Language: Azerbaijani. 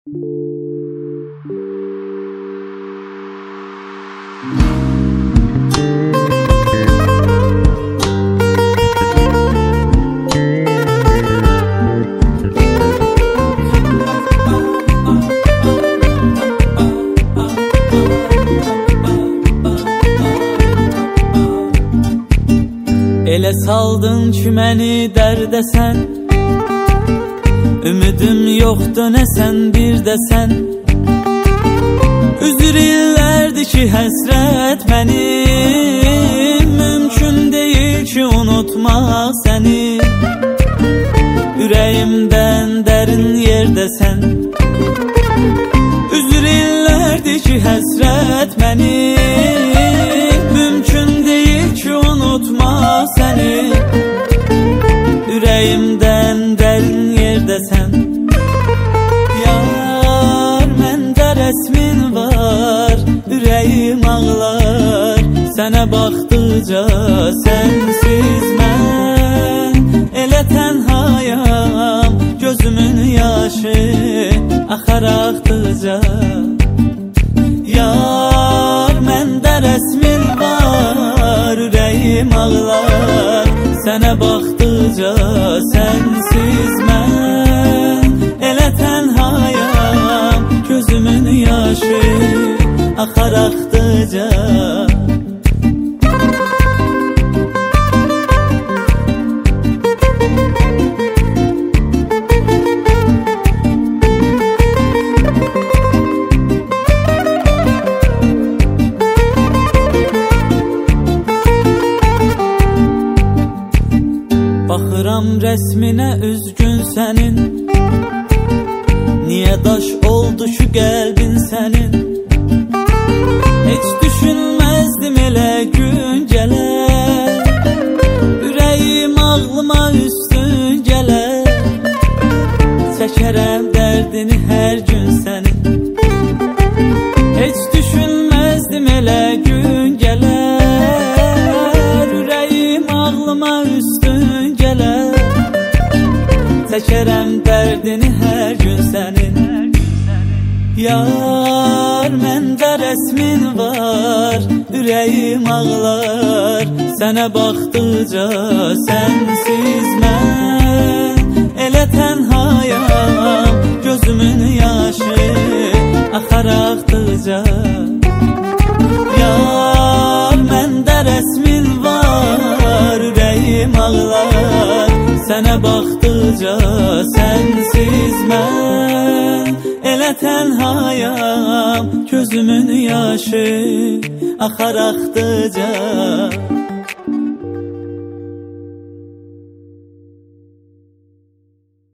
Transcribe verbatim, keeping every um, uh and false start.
Elə saldın ki məni dərdə sən, ümidim yoxdur nə sən bir də sən. Üzür illərdir ki həsrət mənim, mümkün deyil ki unutmaq səni. Ürəyimdən dərin yerdəsən, üzür illərdir ki həsrət mənim, mümkün deyil ki unutmaq səni. Ürəyimdən dərin yerdəsən, yar məndə rəsmin var, ürəyim ağlar sənə baxdıca. Sənsiz mən elə tənhayam, gözümün yaşı axar axdıca. Yar məndə rəsmin var, ürəyim ağlar sənə baxdıca. Sənsiz mən elə tənhayam, gözümün yaşı axar axdıca. Baxıram rəsminə üzgün sənin, niyə daş oldu şu qəlbin sənin. Heç düşünməzdim elə gün gələr, ürəyim ağlıma üstün gələr. Çəkərəm dərdini hər gün sənin, heç düşünməzdim elə gün gələr. Ürəyim ağlıma üstün gələr, çəkərəm dərdini hər gün sənin. Yar məndə rəsmin var, ürəyim ağlar sənə baxdıca. Sənsiz mən elə tənhayam, gözümün yaşı axar axdıca. Yar məndə rəsmin var, ürəyim ağlar sənə baxdıca. Sənsiz mən elə tənhayam, gözümün yaşı axar axdıca.